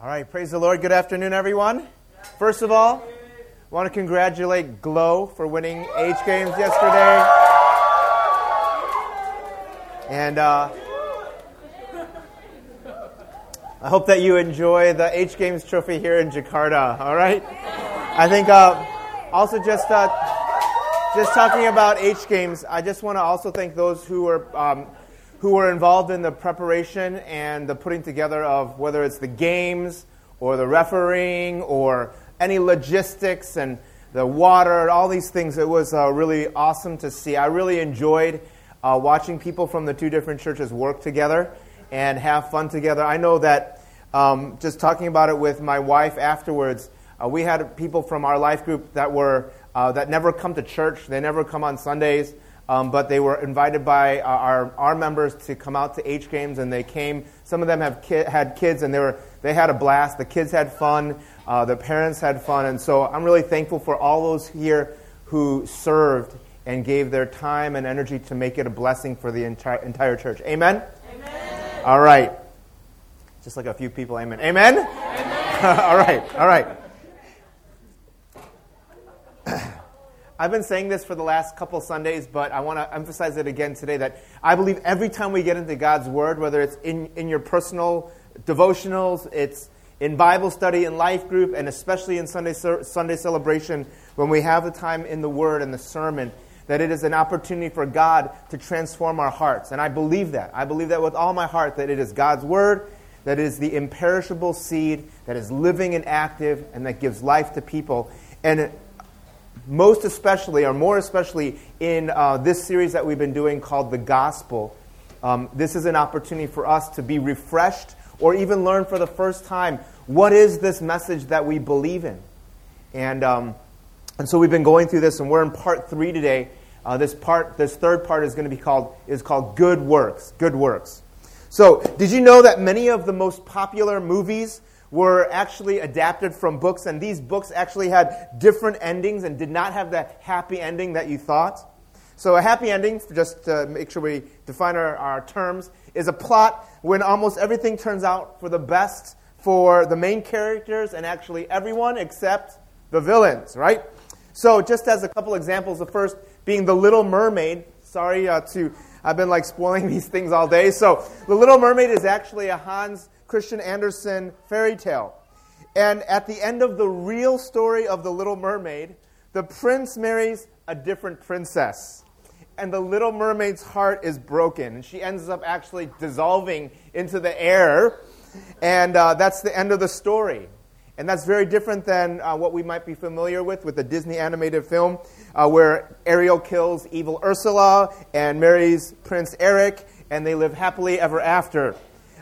All right, praise the Lord. Good afternoon, everyone. First of all, I want to congratulate Glow for winning H Games yesterday. And I hope that you enjoy the H Games trophy here in Jakarta, all right? I think also just talking about H Games, I just want to also thank those who were involved in the preparation and the putting together of whether it's the games or the refereeing or any logistics and the water, all these things. It was really awesome to see. I really enjoyed watching people from the two different churches work together and have fun together. I know that just talking about it with my wife afterwards, we had people from our life group that never come to church. They never come on Sundays. But they were invited by our members to come out to H Games, and they came. Some of them had kids, and they had a blast. The kids had fun. The parents had fun. And so I'm really thankful for all those here who served and gave their time and energy to make it a blessing for the entire church. Amen? Amen. All right. Just like a few people, amen. Amen? Amen. All right. I've been saying this for the last couple Sundays, but I want to emphasize it again today that I believe every time we get into God's Word, whether it's in your personal devotionals, it's in Bible study, in life group, and especially in Sunday celebration, when we have the time in the Word and the sermon, that it is an opportunity for God to transform our hearts. And I believe that. I believe that with all my heart, that it is God's Word, that it is the imperishable seed that is living and active and that gives life to people. And most especially, or more especially, in this series that we've been doing called The Gospel, this is an opportunity for us to be refreshed or even learn for the first time, what is this message that we believe in? And so we've been going through this, and we're in part 3 today. This third part is going to be called Good Works. Good Works. So, did you know that many of the most popular movies were actually adapted from books, and these books actually had different endings and did not have the happy ending that you thought? So a happy ending, just to make sure we define our terms, is a plot when almost everything turns out for the best for the main characters and actually everyone except the villains, right? So just as a couple examples, the first being The Little Mermaid. Sorry I've been spoiling these things all day. So The Little Mermaid is actually a Hans Christian Andersen fairy tale. And at the end of the real story of The Little Mermaid, the prince marries a different princess. And the Little Mermaid's heart is broken. And she ends up actually dissolving into the air. And that's the end of the story. And that's very different than what we might be familiar with the Disney animated film, where Ariel kills evil Ursula and marries Prince Eric, and they live happily ever after.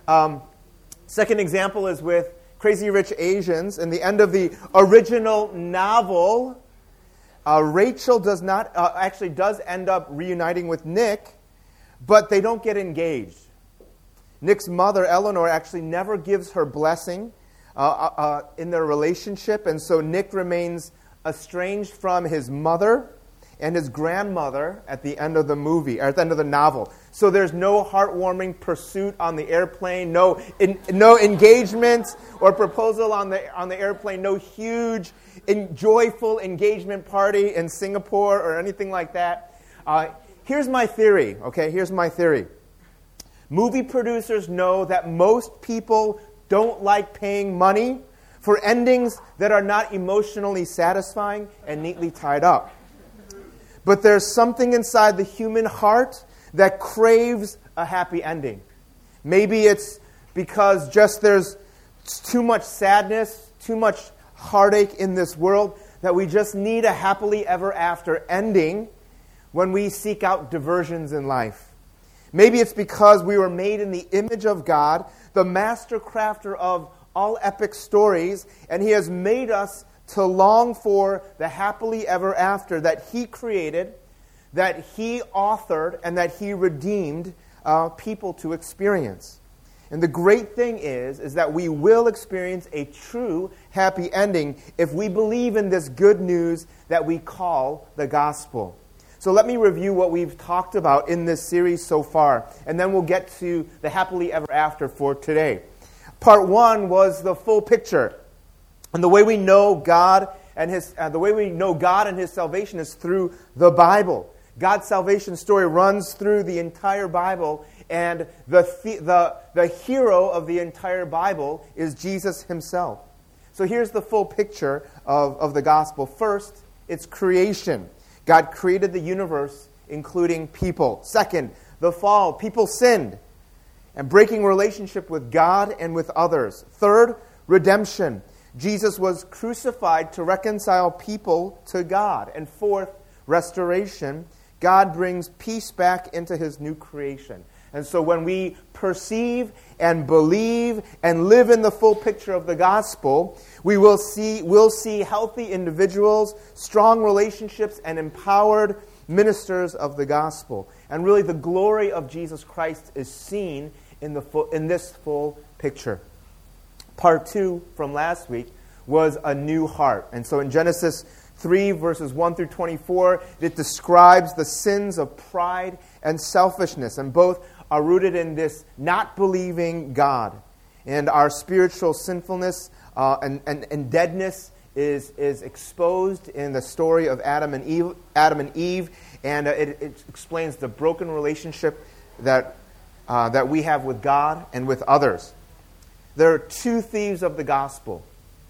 Second example is with Crazy Rich Asians. In the end of the original novel, Rachel does end up reuniting with Nick, but they don't get engaged. Nick's mother, Eleanor, actually never gives her blessing in their relationship, and so Nick remains estranged from his mother and his grandmother at the end of the movie, or at the end of the novel. So there's no heartwarming pursuit on the airplane, no engagement or proposal on the airplane, no huge joyful engagement party in Singapore or anything like that. Here's my theory, okay? Here's my theory. Movie producers know that most people don't like paying money for endings that are not emotionally satisfying and neatly tied up. But there's something inside the human heart that craves a happy ending. Maybe it's because just there's too much sadness, too much heartache in this world that we just need a happily ever after ending when we seek out diversions in life. Maybe it's because we were made in the image of God, the master crafter of all epic stories, and He has made us to long for the happily ever after that He created, that He authored, and that He redeemed people to experience. And the great thing is that we will experience a true happy ending if we believe in this good news that we call the gospel. So let me review what we've talked about in this series so far, and then we'll get to the happily ever after for today. Part 1 was the full picture. And the way we know God and His salvation is through the Bible. God's salvation story runs through the entire Bible, and the hero of the entire Bible is Jesus Himself. So here's the full picture of the gospel. First, it's creation. God created the universe, including people. Second, the fall. People sinned and breaking relationship with God and with others. Third, redemption. Jesus was crucified to reconcile people to God. And fourth, restoration. God brings peace back into His new creation. And so when we perceive and believe and live in the full picture of the gospel, we'll see healthy individuals, strong relationships, and empowered ministers of the gospel. And really the glory of Jesus Christ is seen in this full picture. Part 2 from last week was a new heart. And so in Genesis 3, verses 1 through 24, it describes the sins of pride and selfishness. And both are rooted in this not believing God. And our spiritual sinfulness and deadness is exposed in the story of Adam and Eve. And it explains the broken relationship that we have with God and with others. There are two thieves of the gospel: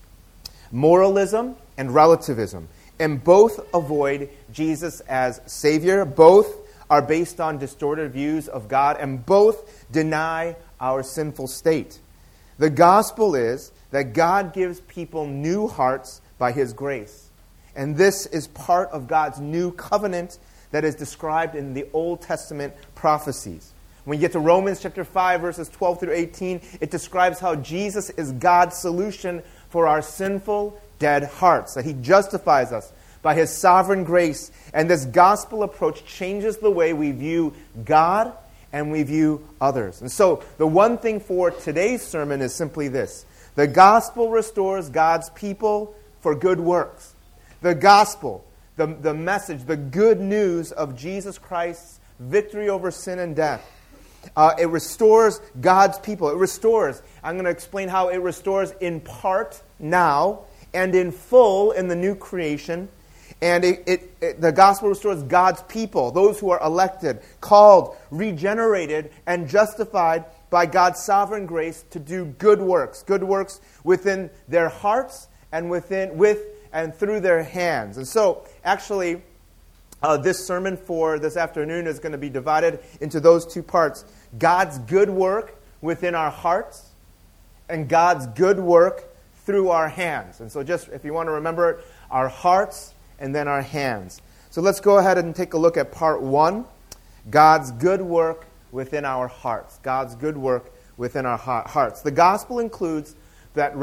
moralism and relativism. And both avoid Jesus as Savior. Both are based on distorted views of God. And both deny our sinful state. The gospel is that God gives people new hearts by His grace. And this is part of God's new covenant that is described in the Old Testament prophecies. When you get to Romans chapter 5, verses 12 through 18, it describes how Jesus is God's solution for our sinful, dead hearts, that He justifies us by His sovereign grace. And this gospel approach changes the way we view God and we view others. And so the one thing for today's sermon is simply this: the gospel restores God's people for good works. The gospel, the message, the good news of Jesus Christ's victory over sin and death. It restores God's people. I'm going to explain how it restores in part now and in full in the new creation. And the gospel restores God's people, those who are elected, called, regenerated, and justified by God's sovereign grace to do good works within their hearts and with and through their hands. And so, actually, this sermon for this afternoon is going to be divided into those two parts: God's good work within our hearts and God's good work through our hands. And so just, if you want to remember it, our hearts and then our hands. So let's go ahead and take a look at part 1, God's good work within our hearts. God's good work within our hearts. The gospel includes that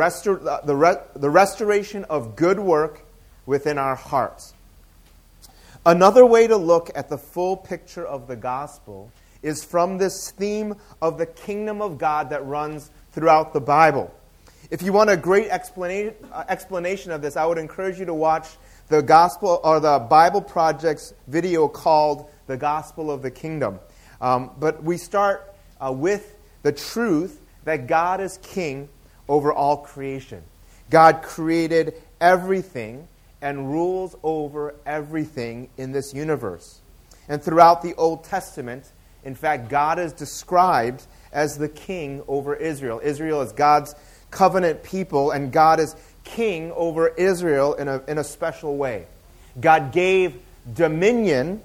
the restoration of good work within our hearts. Another way to look at the full picture of the gospel is from this theme of the kingdom of God that runs throughout the Bible. If you want a great explanation of this, I would encourage you to watch the Gospel or the Bible Project's video called The Gospel of the Kingdom. But we start with the truth that God is king over all creation. God created everything and rules over everything in this universe. And throughout the Old Testament, in fact, God is described as the king over Israel. Israel is God's covenant people, and God is king over Israel in a special way. God gave dominion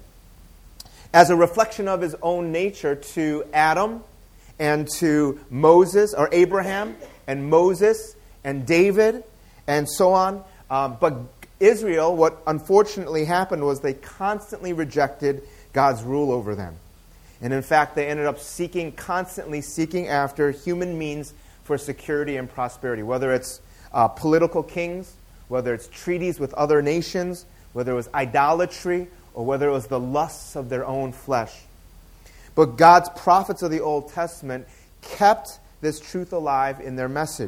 as a reflection of His own nature to Adam and to Moses, or Abraham and Moses and David and so on. But Israel, what unfortunately happened was they constantly rejected God's rule over them. And in fact, they ended up constantly seeking after human means for security and prosperity, whether it's political kings, whether it's treaties with other nations, whether it was idolatry, or whether it was the lusts of their own flesh. But God's prophets of the Old Testament kept this truth alive in their message.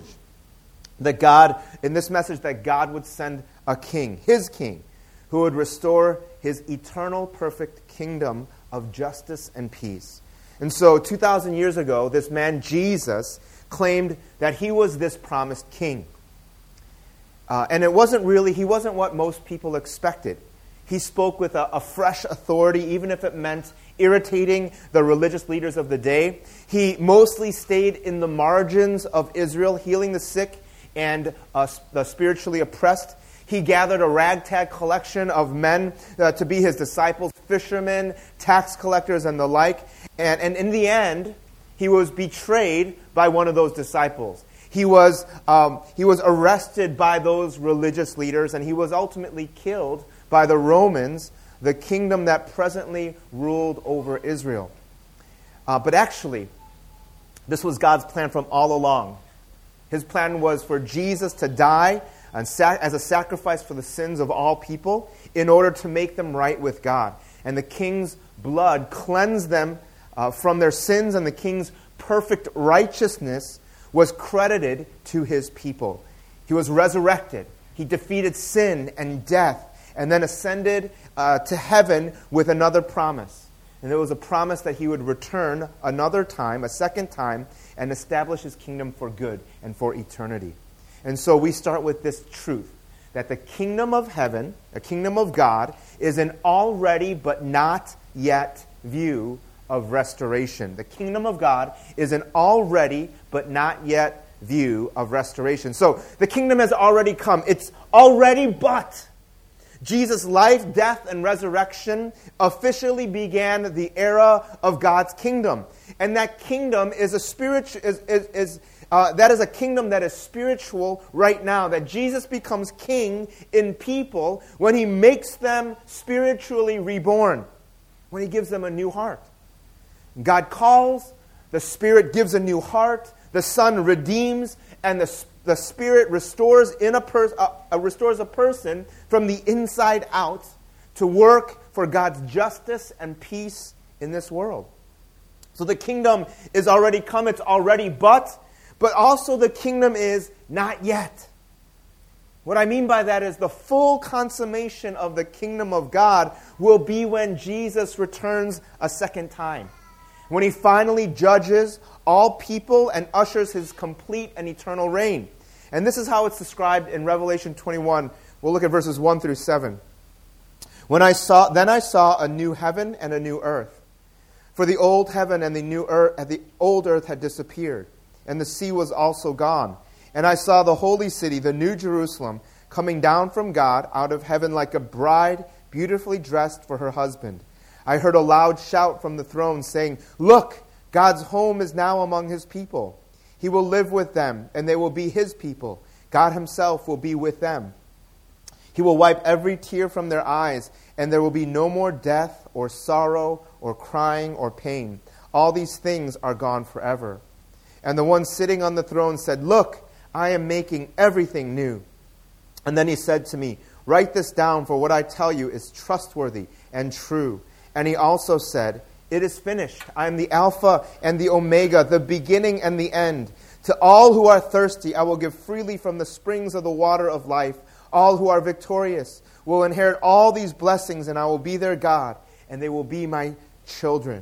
In this message that God would send a king, His king, who would restore His eternal perfect kingdom of justice and peace. And so 2,000 years ago, this man Jesus claimed that he was this promised king. And he wasn't what most people expected. He spoke with a fresh authority, even if it meant irritating the religious leaders of the day. He mostly stayed in the margins of Israel, healing the sick and the spiritually oppressed. He gathered a ragtag collection of men to be his disciples, fishermen, tax collectors, and the like. And in the end, he was betrayed by one of those disciples. He was arrested by those religious leaders, and he was ultimately killed by the Romans, the kingdom that presently ruled over Israel. But actually, this was God's plan from all along. His plan was for Jesus to die as a sacrifice for the sins of all people in order to make them right with God. And the king's blood cleansed them from their sins, and the king's perfect righteousness was credited to his people. He was resurrected. He defeated sin and death and then ascended to heaven with another promise. And it was a promise that he would return another time, a second time, and establish his kingdom for good and for eternity. And so we start with this truth, that the kingdom of heaven, the kingdom of God, is an already but not yet view of restoration. The kingdom of God is an already but not yet view of restoration. So the kingdom has already come. It's already but. Jesus' life, death, and resurrection officially began the era of God's kingdom. And that kingdom is that is a kingdom that is spiritual right now. That Jesus becomes king in people when he makes them spiritually reborn, when he gives them a new heart. God calls, the Spirit gives a new heart, the Son redeems, and the Spirit restores restores a person from the inside out to work for God's justice and peace in this world. So the kingdom is already come, it's already but also the kingdom is not yet. What I mean by that is the full consummation of the kingdom of God will be when Jesus returns a second time, when he finally judges all people and ushers his complete and eternal reign. And this is how it's described in Revelation 21. We'll look at verses 1 through 7. Then I saw a new heaven and a new earth. For the old heaven and the old earth had disappeared, and the sea was also gone. And I saw the holy city, the new Jerusalem, coming down from God out of heaven like a bride beautifully dressed for her husband. I heard a loud shout from the throne saying, "Look, God's home is now among his people. He will live with them, and they will be his people. God himself will be with them. He will wipe every tear from their eyes, and there will be no more death or sorrow or crying or pain. All these things are gone forever." And the one sitting on the throne said, "Look, I am making everything new." And then he said to me, "Write this down, for what I tell you is trustworthy and true." And he also said, "It is finished. I am the Alpha and the Omega, the beginning and the end. To all who are thirsty, I will give freely from the springs of the water of life. All who are victorious will inherit all these blessings, and I will be their God, and they will be my children."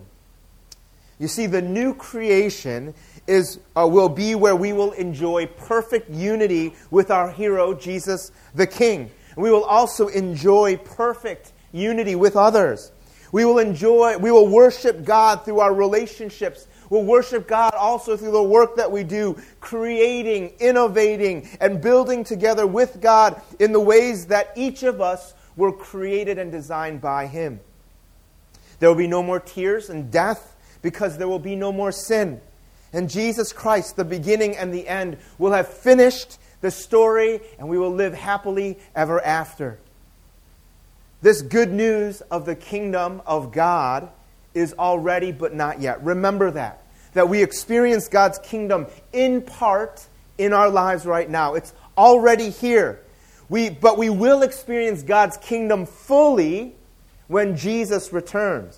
You see, the new creation will be where we will enjoy perfect unity with our hero, Jesus the King. We will also enjoy perfect unity with others. We will worship God through our relationships. We'll worship God also through the work that we do, creating, innovating, and building together with God in the ways that each of us were created and designed by him. There will be no more tears and death because there will be no more sin. And Jesus Christ, the beginning and the end, will have finished the story, and we will live happily ever after. This good news of the kingdom of God is already but not yet. Remember that we experience God's kingdom in part in our lives right now. It's already here. But we will experience God's kingdom fully when Jesus returns.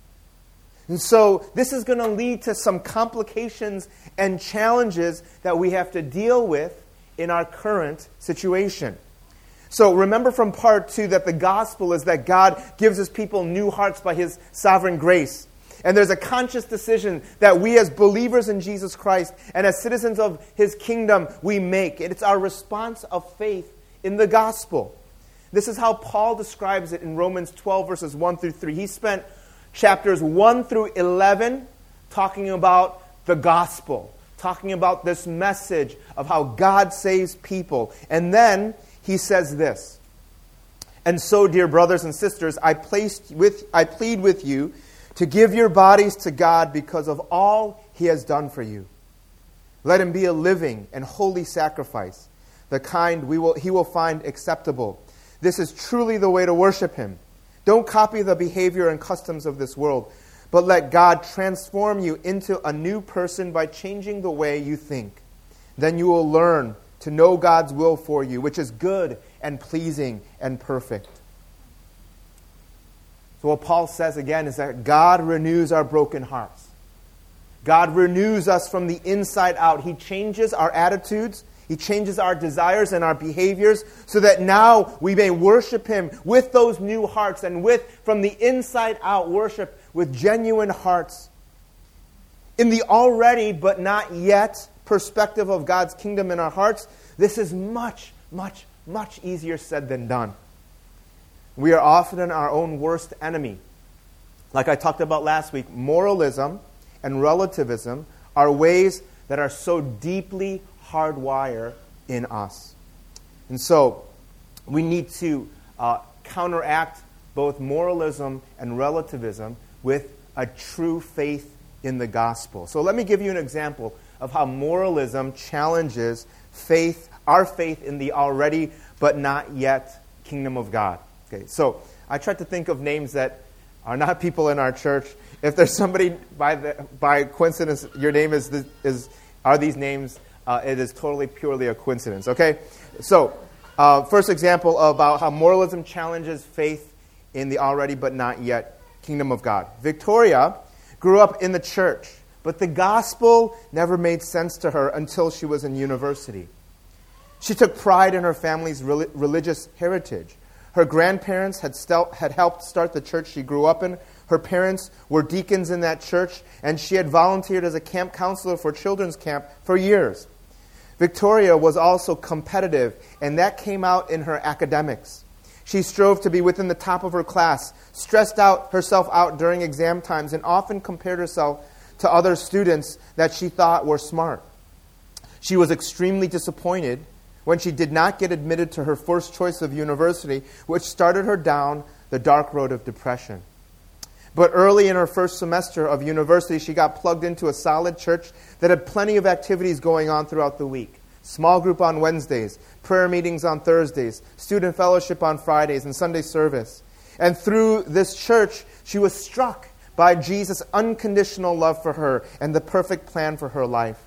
And so this is going to lead to some complications and challenges that we have to deal with in our current situation. So remember from part 2 that the gospel is that God gives his people new hearts by his sovereign grace. And there's a conscious decision that we as believers in Jesus Christ and as citizens of His kingdom, we make. It's our response of faith in the gospel. This is how Paul describes it in Romans 12, verses 1 through 3. He spent chapters 1 through 11 talking about the gospel, talking about this message of how God saves people. And then he says this, "And so, dear brothers and sisters, I plead with you to give your bodies to God because of all He has done for you. Let Him be a living and holy sacrifice, the kind He will find acceptable. This is truly the way to worship Him. Don't copy the behavior and customs of this world, but let God transform you into a new person by changing the way you think. Then you will learn to know God's will for you, which is good and pleasing and perfect." So what Paul says again is that God renews our broken hearts. God renews us from the inside out. He changes our attitudes. He changes our desires and our behaviors so that now we may worship Him with those new hearts and from the inside out, worship with genuine hearts. In the already but not yet perspective of God's kingdom in our hearts, this is much, much, much easier said than done. We are often our own worst enemy. Like I talked about last week, moralism and relativism are ways that are so deeply hardwired in us. And so we need to counteract both moralism and relativism with a true faith in the gospel. So let me give you an example of how moralism challenges faith, our faith in the already but not yet kingdom of God. Okay, so I tried to think of names that are not people in our church. If there's somebody by coincidence, your name are these names, it is totally purely a coincidence. Okay, so first example about how moralism challenges faith in the already but not yet kingdom of God. Victoria grew up in the church, but the gospel never made sense to her until she was in university. She took pride in her family's religious heritage. Her grandparents had helped start the church she grew up in. Her parents were deacons in that church, and she had volunteered as a camp counselor for children's camp for years. Victoria was also competitive, and that came out in her academics. She strove to be within the top of her class, stressed herself out during exam times, and often compared herself to other students that she thought were smart. She was extremely disappointed when she did not get admitted to her first choice of university, which started her down the dark road of depression. But early in her first semester of university, she got plugged into a solid church that had plenty of activities going on throughout the week. Small group on Wednesdays, prayer meetings on Thursdays, student fellowship on Fridays, and Sunday service. And through this church, she was struck by Jesus' unconditional love for her and the perfect plan for her life.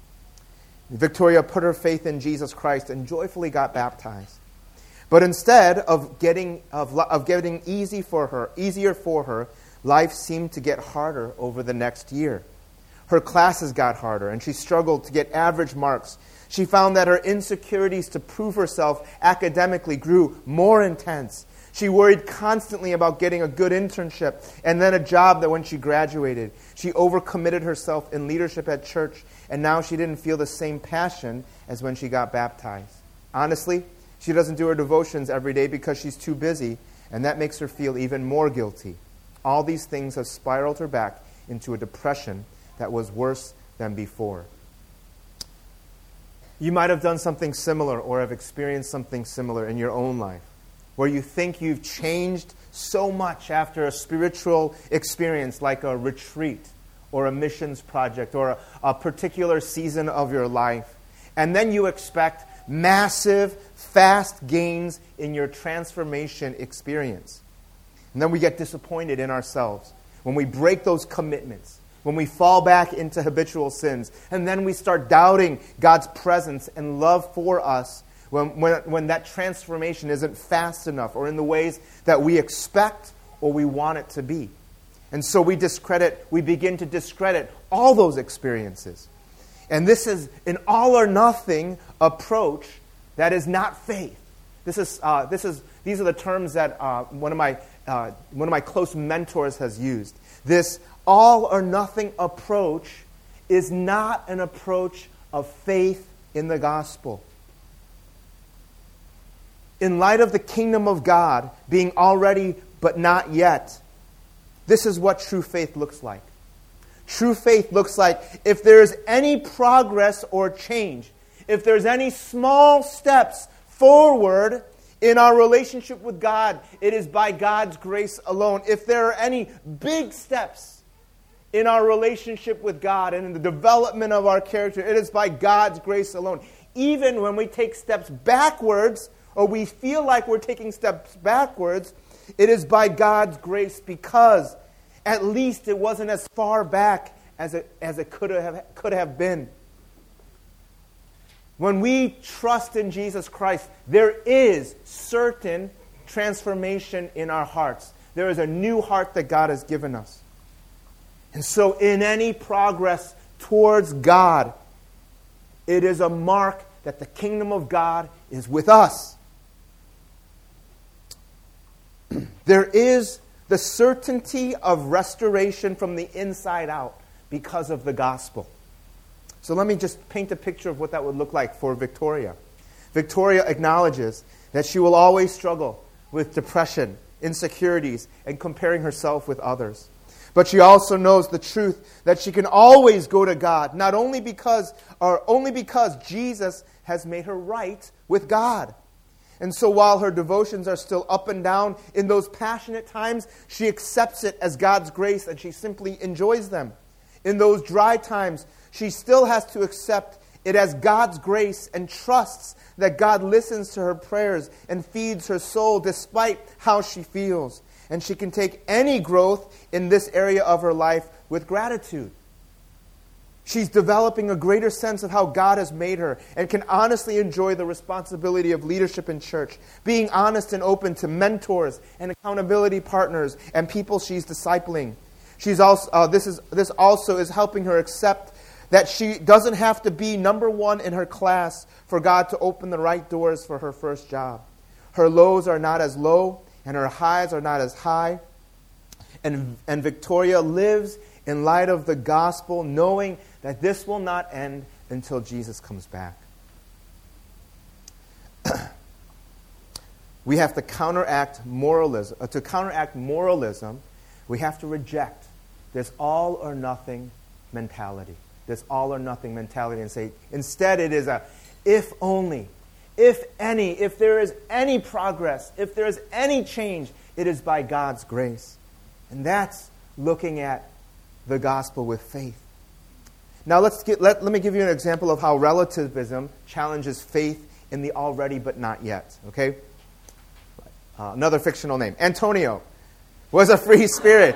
Victoria put her faith in Jesus Christ and joyfully got baptized. But instead of getting easier for her, life seemed to get harder over the next year. Her classes got harder, and she struggled to get average marks. She found that her insecurities to prove herself academically grew more intense. She worried constantly about getting a good internship and then a job that when she graduated. She overcommitted herself in leadership at church, and now she didn't feel the same passion as when she got baptized. Honestly, she doesn't do her devotions every day because she's too busy, and that makes her feel even more guilty. All these things have spiraled her back into a depression that was worse than before. You might have done something similar or have experienced something similar in your own life, where you think you've changed so much after a spiritual experience like a retreat or a missions project or a particular season of your life. And then you expect massive, fast gains in your transformation experience. And then we get disappointed in ourselves when we break those commitments, when we fall back into habitual sins, and then we start doubting God's presence and love for us when that transformation isn't fast enough or in the ways that we expect or we want it to be. And so we begin to discredit all those experiences. And this is an all or nothing approach that is not faith. These are the terms that one of my one of my close mentors has used. This all or nothing approach is not an approach of faith in the gospel. In light of the kingdom of God being already but not yet, this is what true faith looks like. True faith looks like if there is any progress or change, if there's any small steps forward in our relationship with God, it is by God's grace alone. If there are any big steps in our relationship with God and in the development of our character, it is by God's grace alone. Even when we take steps backwards, or we feel like we're taking steps backwards, it is by God's grace, because at least it wasn't as far back as it could have been. When we trust in Jesus Christ, there is certain transformation in our hearts. There is a new heart that God has given us. And so in any progress towards God, it is a mark that the kingdom of God is with us. There is the certainty of restoration from the inside out because of the gospel. So let me just paint a picture of what that would look like for Victoria. Victoria acknowledges that she will always struggle with depression, insecurities, and comparing herself with others. But she also knows the truth that she can always go to God, not only because Jesus has made her right with God. And so while her devotions are still up and down, in those passionate times, she accepts it as God's grace and she simply enjoys them. In those dry times, she still has to accept it as God's grace and trusts that God listens to her prayers and feeds her soul despite how she feels. And she can take any growth in this area of her life with gratitude. She's developing a greater sense of how God has made her and can honestly enjoy the responsibility of leadership in church, being honest and open to mentors and accountability partners and people she's discipling. She's also this also is helping her accept that she doesn't have to be number one in her class for God to open the right doors for her first job. Her lows are not as low and her highs are not as high. And Victoria lives in light of the gospel, knowing that this will not end until Jesus comes back. We have to counteract moralism. To counteract moralism, we have to reject this all or nothing mentality. This all or nothing mentality, and say, instead it is a if only, if any, if there is any progress, if there is any change, it is by God's grace. And that's looking at the gospel with faith. Now let me give you an example of how relativism challenges faith in the already but not yet. Okay? Another fictional name. Antonio was a free spirit.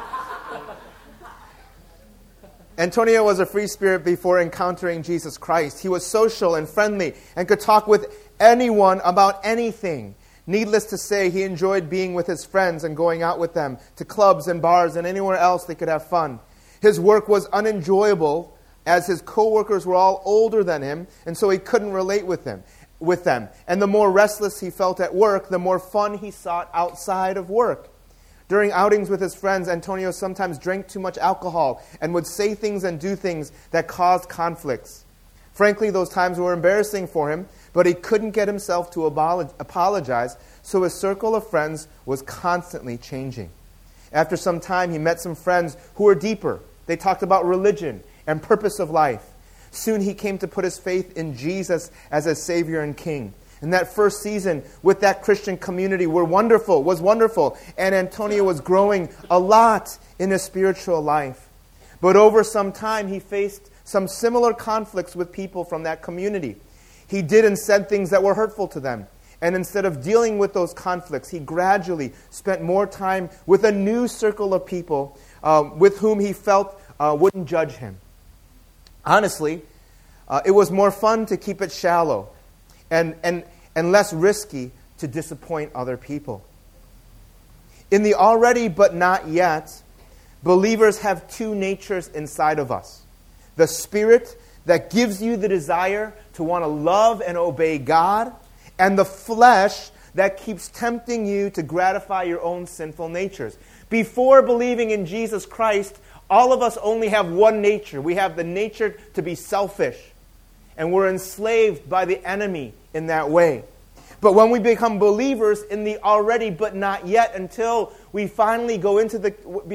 Antonio was a free spirit before encountering Jesus Christ. He was social and friendly and could talk with anyone about anything. Needless to say, he enjoyed being with his friends and going out with them to clubs and bars and anywhere else they could have fun. His work was unenjoyable as his co-workers were all older than him, and so he couldn't relate with them. And the more restless he felt at work, the more fun he sought outside of work. During outings with his friends, Antonio sometimes drank too much alcohol and would say things and do things that caused conflicts. Frankly, those times were embarrassing for him, but he couldn't get himself to apologize, so his circle of friends was constantly changing. After some time, he met some friends who were deeper. They talked about religion and purpose of life. Soon he came to put his faith in Jesus as his Savior and King. And that first season with that Christian community was wonderful, and Antonio was growing a lot in his spiritual life. But over some time, he faced some similar conflicts with people from that community. He did and said things that were hurtful to them. And instead of dealing with those conflicts, he gradually spent more time with a new circle of people with whom he felt wouldn't judge him. Honestly, it was more fun to keep it shallow and less risky to disappoint other people. In the already but not yet, believers have two natures inside of us. The spirit that gives you the desire to want to love and obey God, and the flesh that keeps tempting you to gratify your own sinful natures. Before believing in Jesus Christ, all of us only have one nature. We have the nature to be selfish. And we're enslaved by the enemy in that way. But when we become believers in the already but not yet, until we finally go into the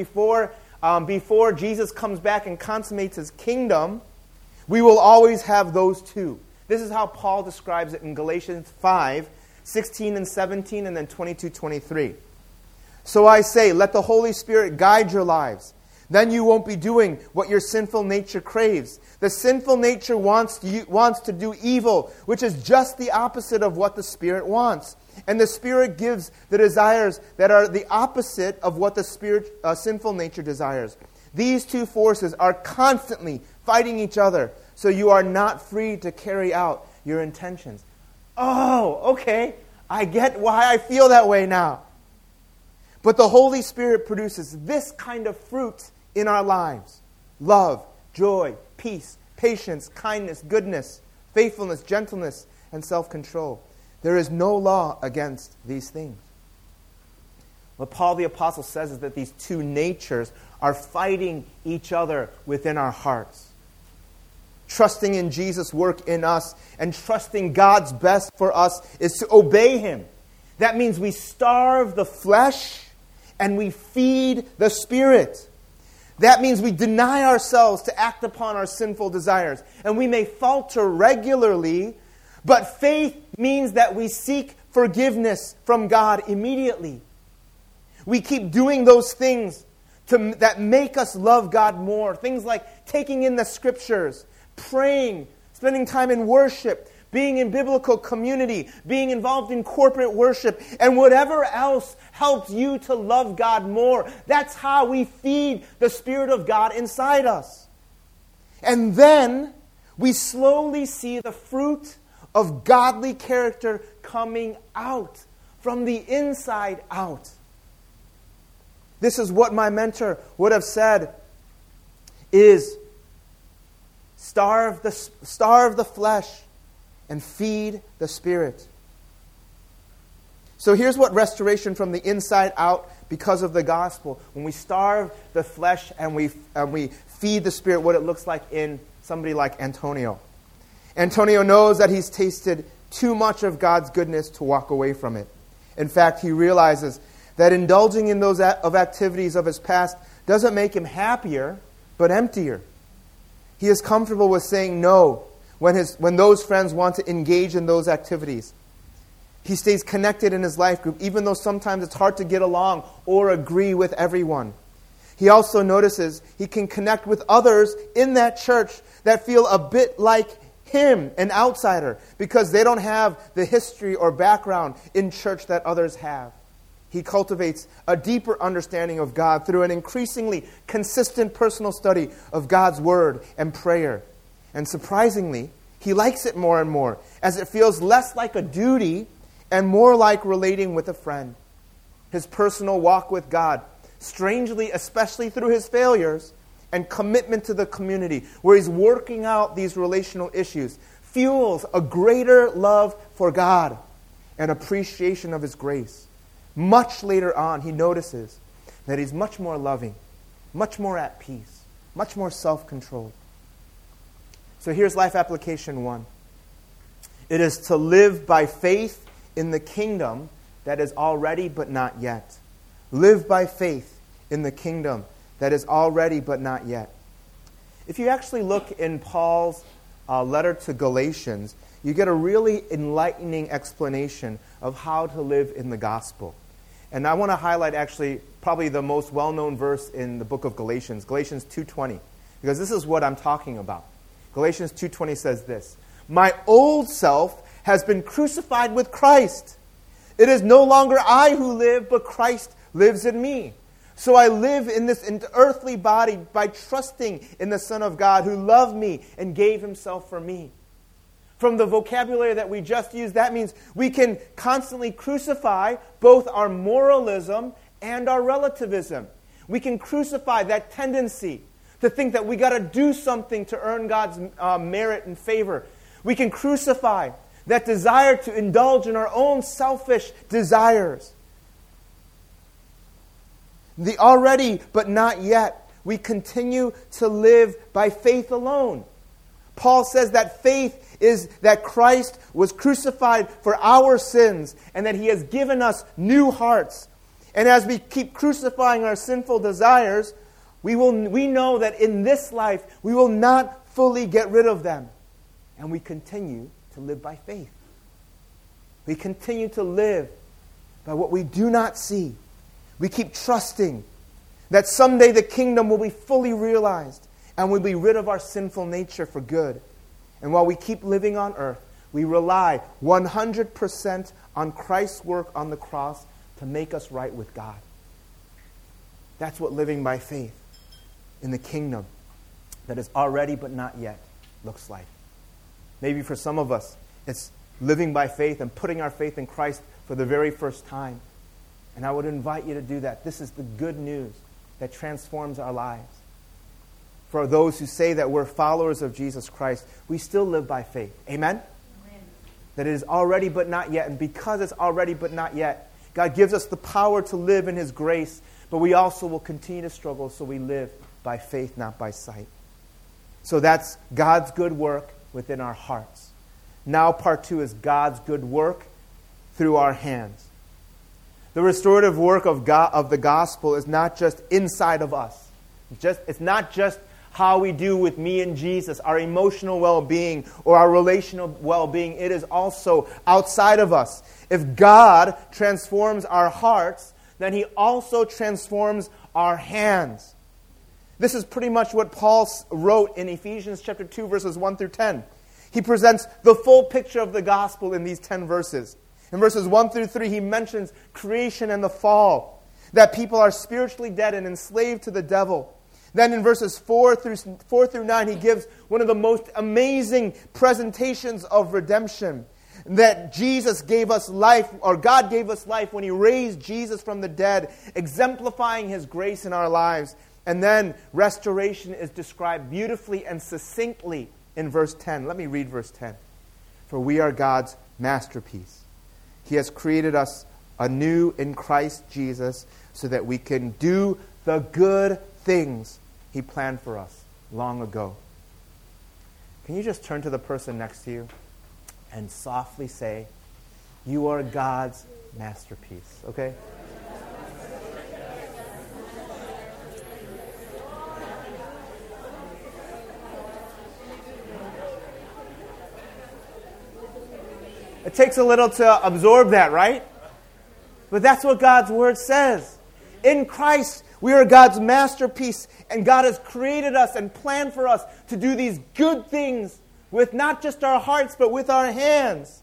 before Jesus comes back and consummates his kingdom, we will always have those two. This is how Paul describes it in Galatians 5, 16 and 17, and then 22, 23. So I say, let the Holy Spirit guide your lives. Then you won't be doing what your sinful nature craves. The sinful nature wants to do evil, which is just the opposite of what the Spirit wants. And the Spirit gives the desires that are the opposite of what the sinful nature desires. These two forces are constantly fighting each other, so you are not free to carry out your intentions. Oh, okay. I get why I feel that way now. But the Holy Spirit produces this kind of fruit in our lives: love, joy, peace, patience, kindness, goodness, faithfulness, gentleness, and self-control. There is no law against these things. What Paul the Apostle says is that these two natures are fighting each other within our hearts. Trusting in Jesus' work in us and trusting God's best for us is to obey Him. That means we starve the flesh and we feed the Spirit. That means we deny ourselves to act upon our sinful desires. And we may falter regularly, but faith means that we seek forgiveness from God immediately. We keep doing those things that make us love God more. Things like taking in the Scriptures, praying, spending time in worship, being in biblical community, being involved in corporate worship, and whatever else helps you to love God more. That's how we feed the Spirit of God inside us. And then we slowly see the fruit of godly character coming out from the inside out. This is what my mentor would have said is starve the flesh and feed the Spirit. So here's what restoration from the inside out because of the gospel. When we starve the flesh and we feed the Spirit, what it looks like in somebody like Antonio. Antonio knows that he's tasted too much of God's goodness to walk away from it. In fact, he realizes that indulging in those activities of his past doesn't make him happier, but emptier. He is comfortable with saying no when those friends want to engage in those activities. He stays connected in his life group, even though sometimes it's hard to get along or agree with everyone. He also notices he can connect with others in that church that feel a bit like him, an outsider, because they don't have the history or background in church that others have. He cultivates a deeper understanding of God through an increasingly consistent personal study of God's Word and prayer. And surprisingly, he likes it more and more, as it feels less like a duty and more like relating with a friend. His personal walk with God, strangely, especially through his failures and commitment to the community, where he's working out these relational issues, fuels a greater love for God and appreciation of His grace. Much later on, he notices that he's much more loving, much more at peace, much more self-controlled. So here's life application 1. It is to live by faith in the kingdom that is already but not yet. Live by faith in the kingdom that is already but not yet. If you actually look in Paul's letter to Galatians, you get a really enlightening explanation of how to live in the gospel. And I want to highlight actually probably the most well-known verse in the book of Galatians, Galatians 2:20, because this is what I'm talking about. Galatians 2:20 says this: "My old self has been crucified with Christ. It is no longer I who live, but Christ lives in me. So I live in this earthly body by trusting in the Son of God who loved me and gave Himself for me." From the vocabulary that we just used, that means we can constantly crucify both our moralism and our relativism. We can crucify that tendency to think that we got to do something to earn God's merit and favor. We can crucify that desire to indulge in our own selfish desires. The already but not yet. We continue to live by faith alone. Paul says that faith is that Christ was crucified for our sins and that He has given us new hearts. And as we keep crucifying our sinful desires, we know that in this life we will not fully get rid of them. And we continue to live by faith. We continue to live by what we do not see. We keep trusting that someday the kingdom will be fully realized and we'll be rid of our sinful nature for good. And while we keep living on earth, we rely 100% on Christ's work on the cross to make us right with God. That's what living by faith in the kingdom that is already but not yet looks like. Maybe for some of us, it's living by faith and putting our faith in Christ for the very first time. And I would invite you to do that. This is the good news that transforms our lives. For those who say that we're followers of Jesus Christ, we still live by faith. Amen? Amen? That it is already but not yet. And because it's already but not yet, God gives us the power to live in His grace, but we also will continue to struggle, so we live by faith, not by sight. So that's God's good work within our hearts. Now part 2 is God's good work through our hands. The restorative work of God, of the gospel, is not just inside of us. It's not just how we do with me and Jesus, our emotional well-being or our relational well-being. It is also outside of us. If God transforms our hearts, then He also transforms our hands. This is pretty much what Paul wrote in Ephesians chapter 2, verses 1 through 10. He presents the full picture of the gospel in these 10 verses. In verses 1 through 3, he mentions creation and the fall, that people are spiritually dead and enslaved to the devil. Then in verses 4 through 9, he gives one of the most amazing presentations of redemption, that Jesus gave us life, or God gave us life when He raised Jesus from the dead, exemplifying His grace in our lives. And then restoration is described beautifully and succinctly in verse 10. Let me read verse 10. For we are God's masterpiece. He has created us anew in Christ Jesus so that we can do the good things He planned for us long ago. Can you just turn to the person next to you and softly say, you are God's masterpiece, okay? It takes a little to absorb that, right? But that's what God's Word says. In Christ, we are God's masterpiece, and God has created us and planned for us to do these good things with not just our hearts, but with our hands.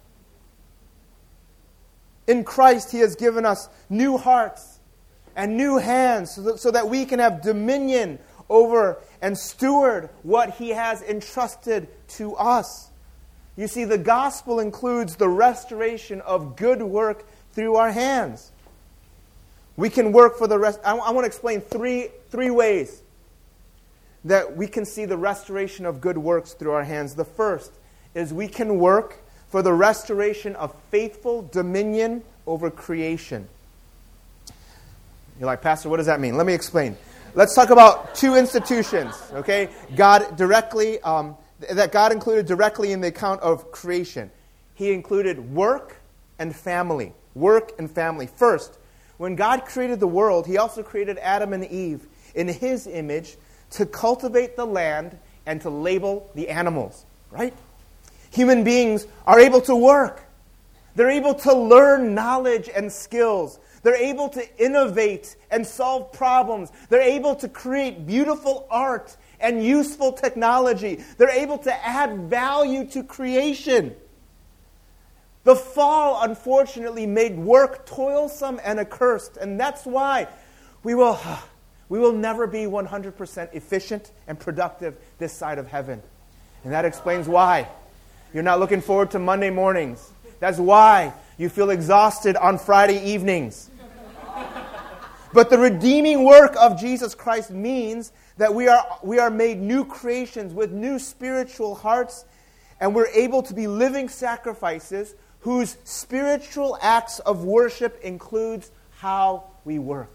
In Christ, He has given us new hearts and new hands so that we can have dominion over and steward what He has entrusted to us. You see, the gospel includes the restoration of good work through our hands. We can work for the rest. I want to explain three ways that we can see the restoration of good works through our hands. The first is we can work for the restoration of faithful dominion over creation. You're like, Pastor, what does that mean? Let me explain. Let's talk about two institutions, okay? God included directly in the account of creation. He included work and family. Work and family. First, when God created the world, He also created Adam and Eve in His image to cultivate the land and to label the animals, right? Human beings are able to work. They're able to learn knowledge and skills. They're able to innovate and solve problems. They're able to create beautiful art and useful technology. They're able to add value to creation. The fall, unfortunately, made work toilsome and accursed, and that's why we will never be 100% efficient and productive this side of heaven. And that explains why you're not looking forward to Monday mornings. That's why you feel exhausted on Friday evenings. But the redeeming work of Jesus Christ means that we are made new creations with new spiritual hearts and we're able to be living sacrifices whose spiritual acts of worship includes how we work.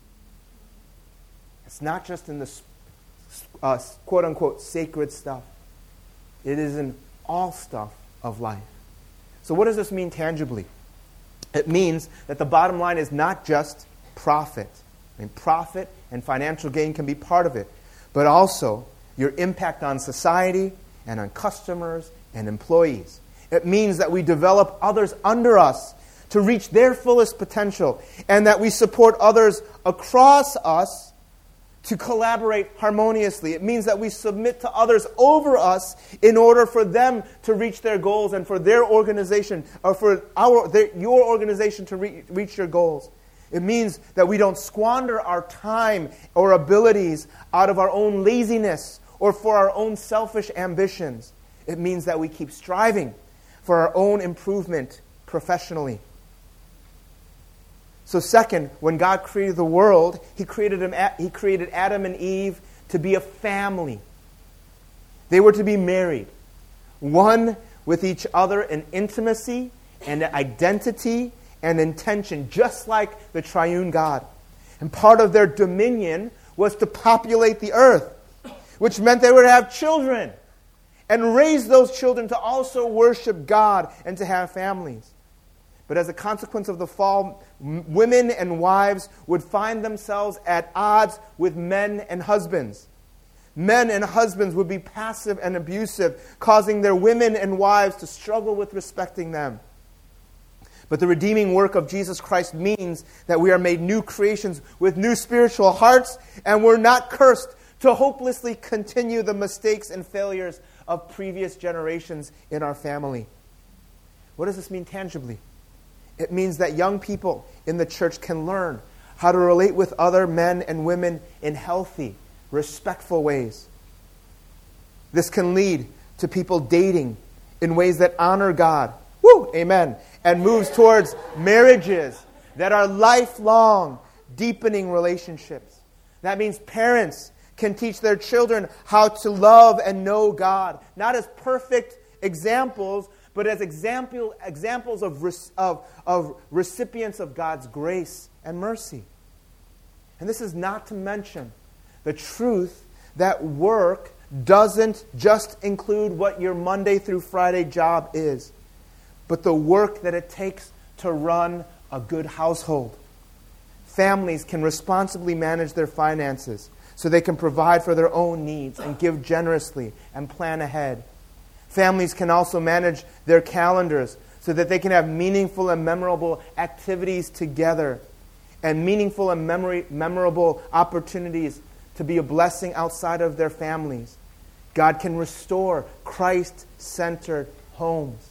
It's not just in the quote-unquote sacred stuff. It is in all stuff of life. So what does this mean tangibly? It means that the bottom line is not just profit. I mean, profit and financial gain can be part of it, but also your impact on society and on customers and employees. It means that we develop others under us to reach their fullest potential, and that we support others across us to collaborate harmoniously. It means that we submit to others over us in order for them to reach their goals and for their organization, or for your organization to reach your goals. It means that we don't squander our time or abilities out of our own laziness or for our own selfish ambitions. It means that we keep striving for our own improvement professionally. So second, when God created the world, He created Adam and Eve to be a family. They were to be married, one with each other in intimacy and identity and intention, just like the triune God. And part of their dominion was to populate the earth, which meant they were to have children and raise those children to also worship God and to have families. But as a consequence of the fall, women and wives would find themselves at odds with men and husbands. Men and husbands would be passive and abusive, causing their women and wives to struggle with respecting them. But the redeeming work of Jesus Christ means that we are made new creations with new spiritual hearts, and we're not cursed to hopelessly continue the mistakes and failures of previous generations in our family. What does this mean tangibly? It means that young people in the church can learn how to relate with other men and women in healthy, respectful ways. This can lead to people dating in ways that honor God. Woo! Amen. And moves towards marriages that are lifelong, deepening relationships. That means parents can teach their children how to love and know God, not as perfect examples, but as examples of recipients of God's grace and mercy. And this is not to mention the truth that work doesn't just include what your Monday through Friday job is, but the work that it takes to run a good household. Families can responsibly manage their finances so they can provide for their own needs and give generously and plan ahead. Families can also manage their calendars so that they can have meaningful and memorable activities together and meaningful and memorable opportunities to be a blessing outside of their families. God can restore Christ-centered homes.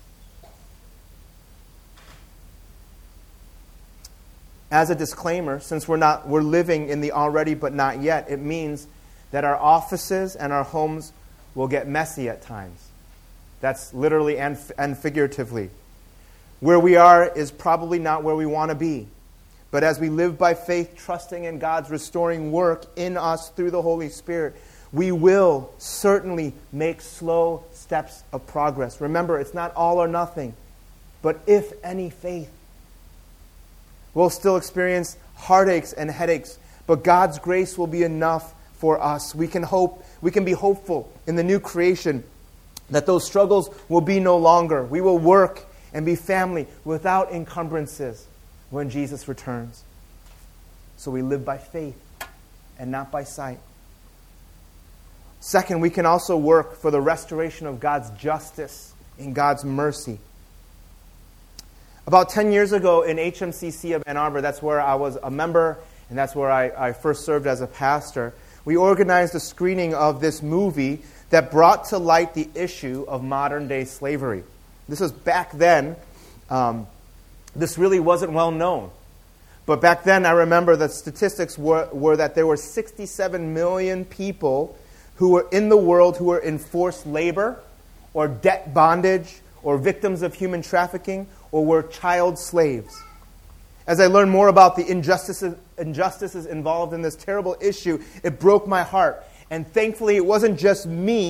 As a disclaimer, since we're living in the already but not yet, it means that our offices and our homes will get messy at times. That's literally and figuratively. Where we are is probably not where we want to be. But as we live by faith, trusting in God's restoring work in us through the Holy Spirit, we will certainly make slow steps of progress. Remember, it's not all or nothing, but if any faith. We'll still experience heartaches and headaches, but God's grace will be enough for us. We can be hopeful in the new creation that those struggles will be no longer. We will work and be family without encumbrances when Jesus returns. So we live by faith and not by sight. Second, we can also work for the restoration of God's justice and God's mercy. About 10 years ago in HMCC of Ann Arbor, that's where I was a member, and that's where I first served as a pastor, we organized a screening of this movie that brought to light the issue of modern-day slavery. This was back then. This really wasn't well known. But back then, I remember the statistics were that there were 67 million people who were in the world who were in forced labor or debt bondage or victims of human trafficking or were child slaves. As I learned more about the injustices involved in this terrible issue, it broke my heart. And thankfully, it wasn't just me,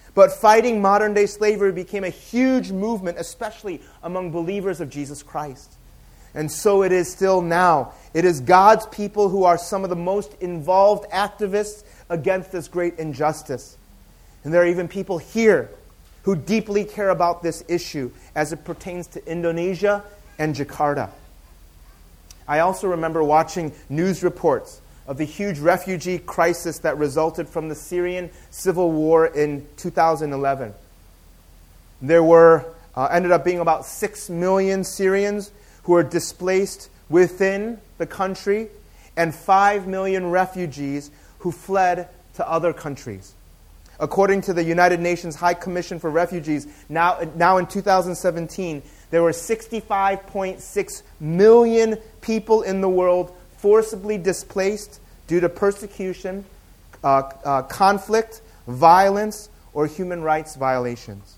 But fighting modern-day slavery became a huge movement, especially among believers of Jesus Christ. And so it is still now. It is God's people who are some of the most involved activists against this great injustice. And there are even people here who deeply care about this issue as it pertains to Indonesia and Jakarta. I also remember watching news reports of the huge refugee crisis that resulted from the Syrian civil war in 2011. There ended up being about 6 million Syrians who were displaced within the country and 5 million refugees who fled to other countries. According to the United Nations High Commission for Refugees, now in 2017, there were 65.6 million people in the world forcibly displaced due to persecution, conflict, violence, or human rights violations.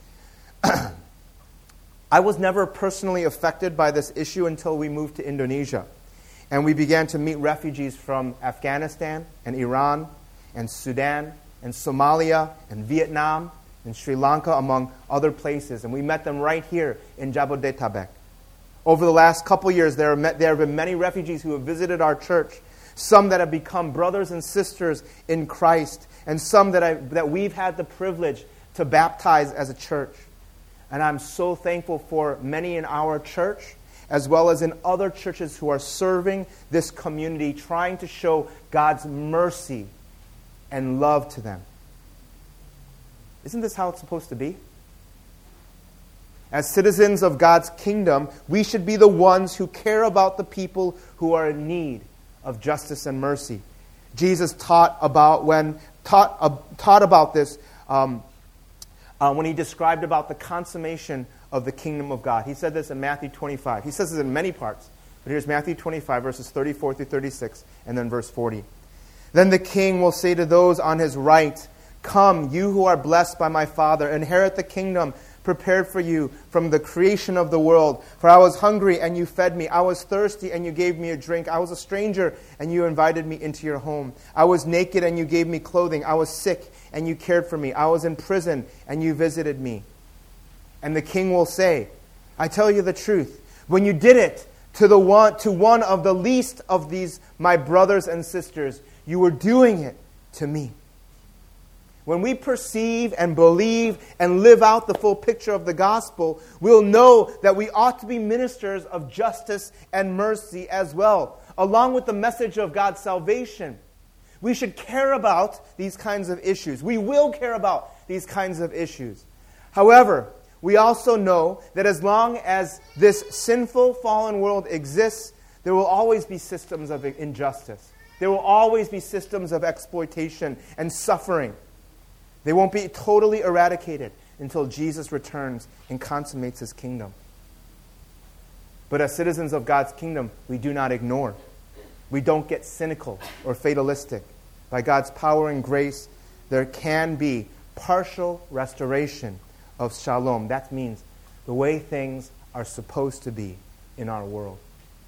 I was never personally affected by this issue until we moved to Indonesia. And we began to meet refugees from Afghanistan and Iran and Sudan and Somalia and Vietnam and Sri Lanka, among other places. And we met them right here in Jabodetabek. Over the last couple years, there have been many refugees who have visited our church, some that have become brothers and sisters in Christ, and some that we've had the privilege to baptize as a church. And I'm so thankful for many in our church, as well as in other churches who are serving this community, trying to show God's mercy and love to them. Isn't this how it's supposed to be? As citizens of God's kingdom, we should be the ones who care about the people who are in need of justice and mercy. Jesus taught about this when he described about the consummation of the kingdom of God. He said this in Matthew 25. He says this in many parts, but here's Matthew 25, verses 34 through 36, and then verse 40. Then the king will say to those on his right, "Come, you who are blessed by my Father, inherit the kingdom prepared for you from the creation of the world. For I was hungry, and you fed me. I was thirsty, and you gave me a drink. I was a stranger, and you invited me into your home. I was naked, and you gave me clothing. I was sick, and you cared for me. I was in prison, and you visited me." And the king will say, "I tell you the truth. When you did it to one of the least of these my brothers and sisters, you were doing it to me." When we perceive and believe and live out the full picture of the gospel, we'll know that we ought to be ministers of justice and mercy as well, along with the message of God's salvation. We should care about these kinds of issues. We will care about these kinds of issues. However, we also know that as long as this sinful, fallen world exists, there will always be systems of injustice. There will always be systems of exploitation and suffering. They won't be totally eradicated until Jesus returns and consummates his kingdom. But as citizens of God's kingdom, we do not ignore. We don't get cynical or fatalistic. By God's power and grace, there can be partial restoration of shalom. That means the way things are supposed to be in our world.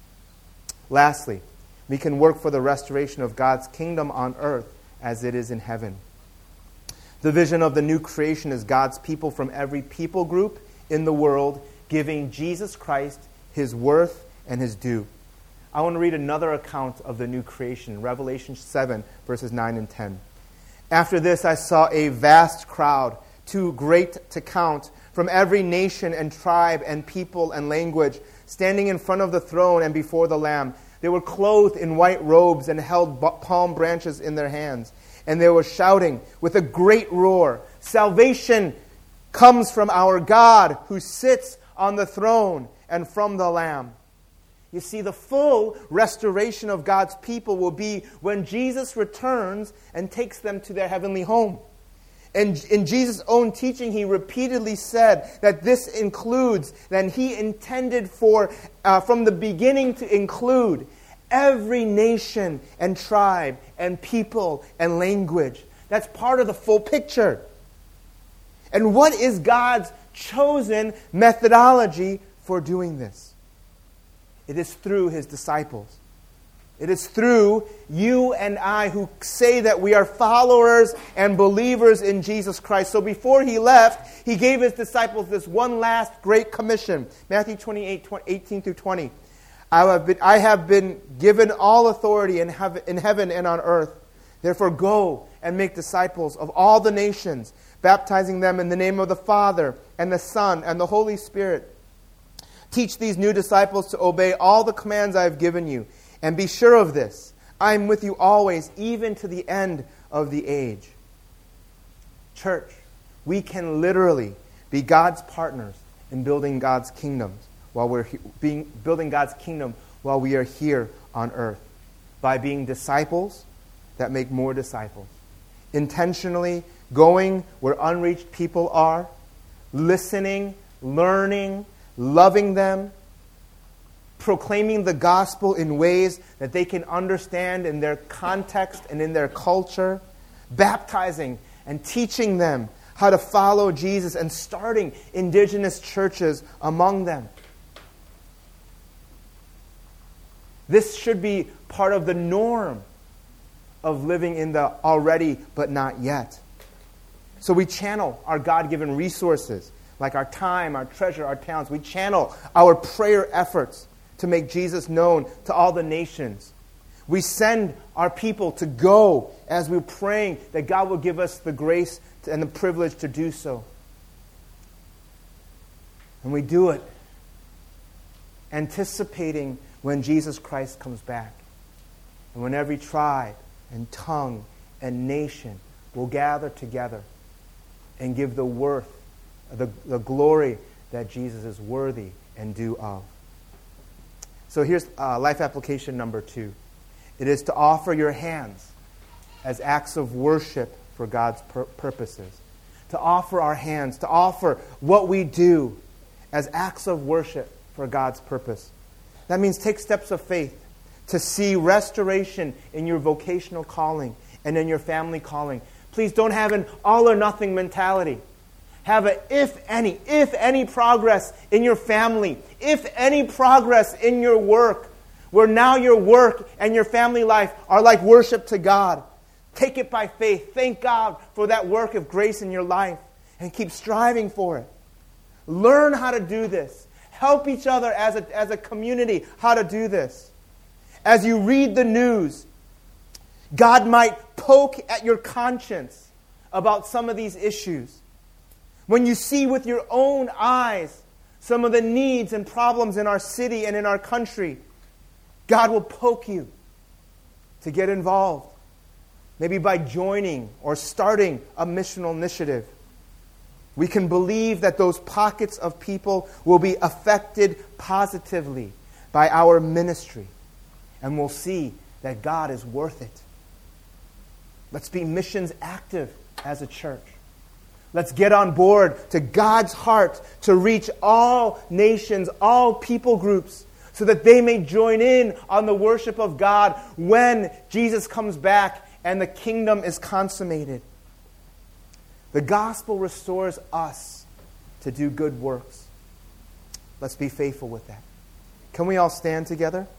Lastly, we can work for the restoration of God's kingdom on earth as it is in heaven. The vision of the new creation is God's people from every people group in the world giving Jesus Christ his worth and his due. I want to read another account of the new creation, Revelation 7, verses 9 and 10. "After this I saw a vast crowd, too great to count, from every nation and tribe and people and language, standing in front of the throne and before the Lamb. They were clothed in white robes and held palm branches in their hands. And they were shouting with a great roar, 'Salvation comes from our God who sits on the throne and from the Lamb.'" You see, the full restoration of God's people will be when Jesus returns and takes them to their heavenly home. And in Jesus' own teaching, he repeatedly said that this includes, that he intended for, from the beginning to include, every nation and tribe and people and language. That's part of the full picture. And what is God's chosen methodology for doing this? It is through his disciples. It is through you and I who say that we are followers and believers in Jesus Christ. So before he left, he gave his disciples this one last great commission. Matthew 28, 18 through 20. I have been given all authority in heaven and on earth. Therefore go and make disciples of all the nations, baptizing them in the name of the Father and the Son and the Holy Spirit. Teach these new disciples to obey all the commands I have given you. And be sure of this, I am with you always, even to the end of the age. Church, we can literally be God's partners in building God's kingdom while we are here on earth, by being disciples that make more disciples, intentionally going where unreached people are, listening, learning, loving them, proclaiming the gospel in ways that they can understand in their context and in their culture, baptizing and teaching them how to follow Jesus and starting indigenous churches among them. This should be part of the norm of living in the already but not yet. So we channel our God-given resources, like our time, our treasure, our talents. We channel our prayer efforts to make Jesus known to all the nations. We send our people to go as we're praying that God will give us the grace and the privilege to do so. And we do it anticipating when Jesus Christ comes back. And when every tribe and tongue and nation will gather together and give the worth, the glory that Jesus is worthy and due of. So here's life application number 2. It is to offer your hands as acts of worship for God's purposes. To offer our hands, to offer what we do as acts of worship for God's purpose. That means take steps of faith to see restoration in your vocational calling and in your family calling. Please don't have an all or nothing mentality. Have a if any progress in your family, if any progress in your work, where now your work and your family life are like worship to God. Take it by faith. Thank God for that work of grace in your life and keep striving for it. Learn how to do this. Help each other as a community how to do this. As you read the news, God might poke at your conscience about some of these issues. When you see with your own eyes some of the needs and problems in our city and in our country, God will poke you to get involved. Maybe by joining or starting a missional initiative. We can believe that those pockets of people will be affected positively by our ministry. And we'll see that God is worth it. Let's be missions active as a church. Let's get on board to God's heart to reach all nations, all people groups, so that they may join in on the worship of God when Jesus comes back and the kingdom is consummated. The gospel restores us to do good works. Let's be faithful with that. Can we all stand together?